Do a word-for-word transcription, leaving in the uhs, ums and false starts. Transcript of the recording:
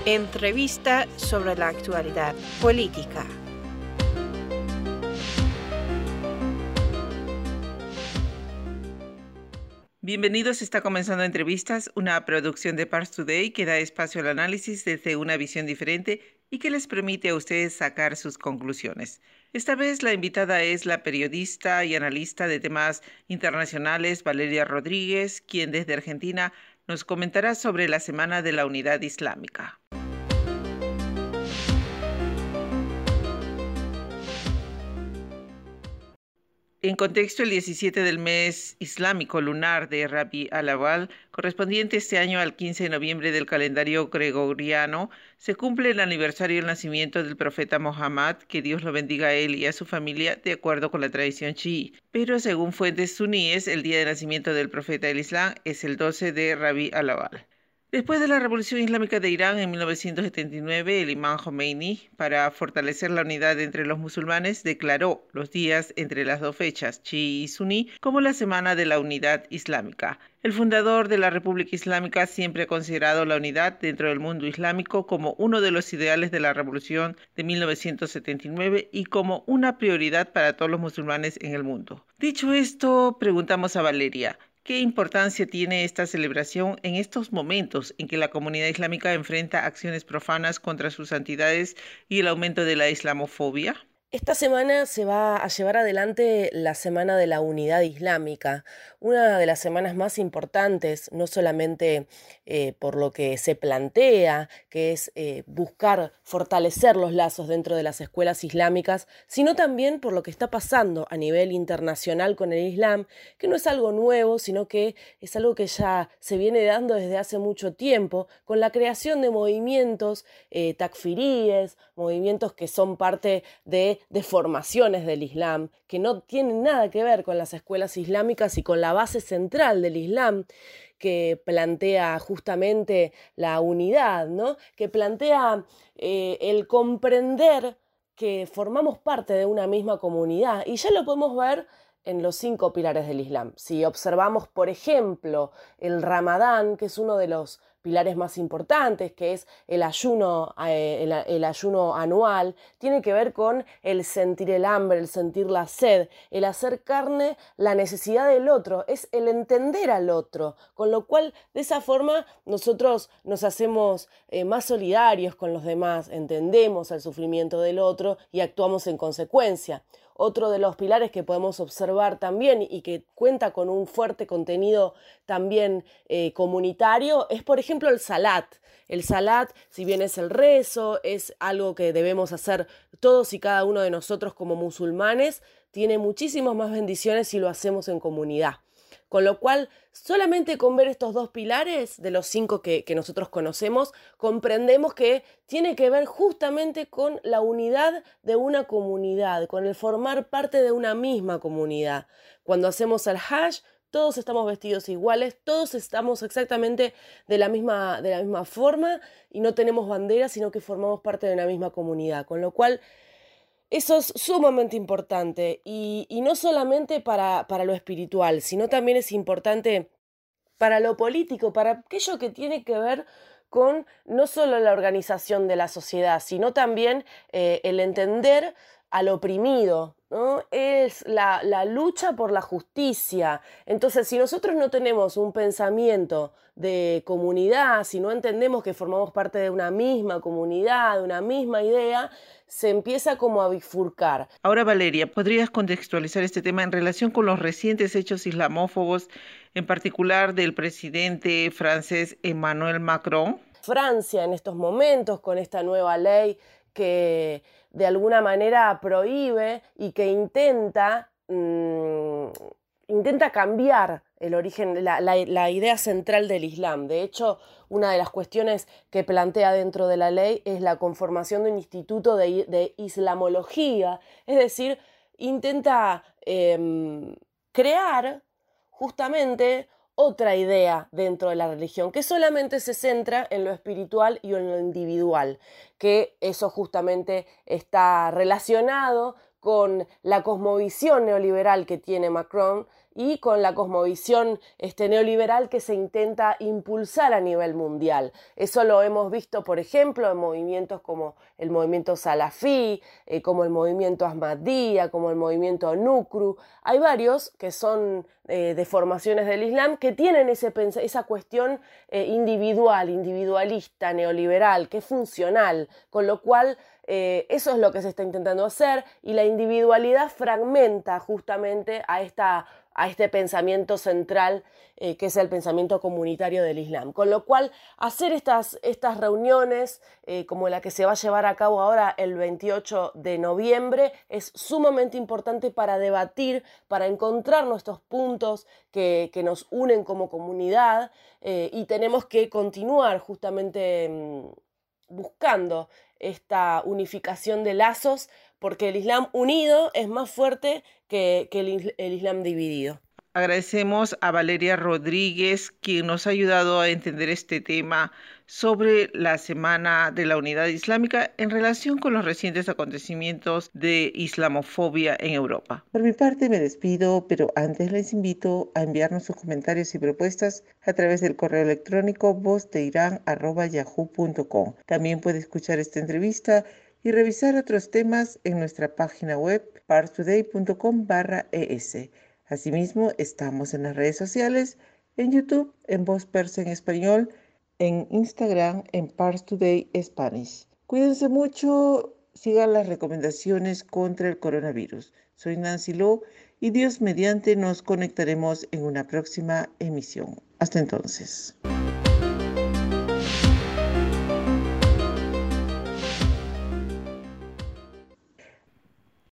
Entrevista sobre la actualidad política. Bienvenidos, está comenzando Entrevistas, una producción de Pars Today que da espacio al análisis desde una visión diferente y que les permite a ustedes sacar sus conclusiones. Esta vez la invitada es la periodista y analista de temas internacionales Valeria Rodríguez, quien desde Argentina nos comentará sobre la Semana de la Unidad Islámica. En contexto, el diecisiete del mes islámico lunar de Rabi al-Awwal, correspondiente este año al quince de noviembre del calendario gregoriano, se cumple el aniversario del nacimiento del profeta Muhammad, que Dios lo bendiga a él y a su familia, de acuerdo con la tradición chií. Pero según fuentes suníes, el día de nacimiento del profeta del Islam es el doce de Rabi al-Awwal. Después de la Revolución Islámica de Irán en mil novecientos setenta y nueve, el imán Jomeini, para fortalecer la unidad entre los musulmanes, declaró los días entre las dos fechas, chií y suní, como la Semana de la Unidad Islámica. El fundador de la República Islámica siempre ha considerado la unidad dentro del mundo islámico como uno de los ideales de la Revolución de mil novecientos setenta y nueve y como una prioridad para todos los musulmanes en el mundo. Dicho esto, preguntamos a Valeria, ¿qué importancia tiene esta celebración en estos momentos en que la comunidad islámica enfrenta acciones profanas contra sus santidades y el aumento de la islamofobia? Esta semana se va a llevar adelante la Semana de la Unidad Islámica, una de las semanas más importantes, no solamente eh, por lo que se plantea, que es eh, buscar fortalecer los lazos dentro de las escuelas islámicas, sino también por lo que está pasando a nivel internacional con el Islam, que no es algo nuevo, sino que es algo que ya se viene dando desde hace mucho tiempo, con la creación de movimientos eh, takfiríes, movimientos que son parte de de formaciones del Islam, que no tienen nada que ver con las escuelas islámicas y con la base central del Islam, que plantea justamente la unidad, ¿no? Que plantea eh, el comprender que formamos parte de una misma comunidad, y ya lo podemos ver en los cinco pilares del Islam. Si observamos, por ejemplo, el Ramadán, que es uno de los pilares más importantes, que es el ayuno, eh, el, el ayuno anual, tiene que ver con el sentir el hambre, el sentir la sed, el hacer carne la necesidad del otro, es el entender al otro, con lo cual de esa forma nosotros nos hacemos eh, más solidarios con los demás, entendemos el sufrimiento del otro y actuamos en consecuencia. Otro de los pilares que podemos observar también y que cuenta con un fuerte contenido también eh, comunitario es, por ejemplo, el salat. El salat, si bien es el rezo, es algo que debemos hacer todos y cada uno de nosotros como musulmanes, tiene muchísimas más bendiciones si lo hacemos en comunidad. Con lo cual, solamente con ver estos dos pilares de los cinco que, que nosotros conocemos, comprendemos que tiene que ver justamente con la unidad de una comunidad, con el formar parte de una misma comunidad. Cuando hacemos el Hajj, todos estamos vestidos iguales, todos estamos exactamente de la misma, de la misma forma y no tenemos bandera, sino que formamos parte de una misma comunidad. Con lo cual, eso es sumamente importante y, y no solamente para, para lo espiritual, sino también es importante para lo político, para aquello que tiene que ver con no solo la organización de la sociedad, sino también eh, el entender al oprimido, ¿no? Es la, la lucha por la justicia. Entonces, si nosotros no tenemos un pensamiento de comunidad, si no entendemos que formamos parte de una misma comunidad, de una misma idea, se empieza como a bifurcar. Ahora, Valeria, ¿podrías contextualizar este tema en relación con los recientes hechos islamófobos, en particular del presidente francés Emmanuel Macron? Francia en estos momentos, con esta nueva ley que de alguna manera prohíbe y que intenta, mmm, intenta cambiar el origen, la, la, la idea central del Islam. De hecho, una de las cuestiones que plantea dentro de la ley es la conformación de un instituto de, de islamología, es decir, intenta eh, crear justamente otra idea dentro de la religión, que solamente se centra en lo espiritual y en lo individual, que eso justamente está relacionado con la cosmovisión neoliberal que tiene Macron y con la cosmovisión este, neoliberal que se intenta impulsar a nivel mundial. Eso lo hemos visto, por ejemplo, en movimientos como el movimiento salafí, eh, como el movimiento Ahmadiyya, como el movimiento Nukru. Hay varios que son eh, de formaciones del Islam que tienen ese, esa cuestión eh, individual, individualista, neoliberal, que es funcional, con lo cual eh, eso es lo que se está intentando hacer, y la individualidad fragmenta justamente a, esta, a este pensamiento central eh, que es el pensamiento comunitario del Islam. Con lo cual, hacer estas, estas reuniones eh, como la que se va a llevar a cabo ahora el veintiocho de noviembre es sumamente importante para debatir, para encontrar nuestros puntos que, que nos unen como comunidad, eh, y tenemos que continuar justamente mmm, buscando esta unificación de lazos, porque el Islam unido es más fuerte que, que el, el Islam dividido. Agradecemos a Valeria Rodríguez, quien nos ha ayudado a entender este tema sobre la Semana de la Unidad Islámica en relación con los recientes acontecimientos de islamofobia en Europa. Por mi parte me despido, pero antes les invito a enviarnos sus comentarios y propuestas a través del correo electrónico voz de irán arroba yahoo punto com. También puede escuchar esta entrevista y revisar otros temas en nuestra página web parstoday punto com barra es. Asimismo, estamos en las redes sociales, en YouTube, en Voz Persa en Español, en Instagram, en Pars Today Spanish. Cuídense mucho, sigan las recomendaciones contra el coronavirus. Soy Nancy Lowe y Dios mediante nos conectaremos en una próxima emisión. Hasta entonces.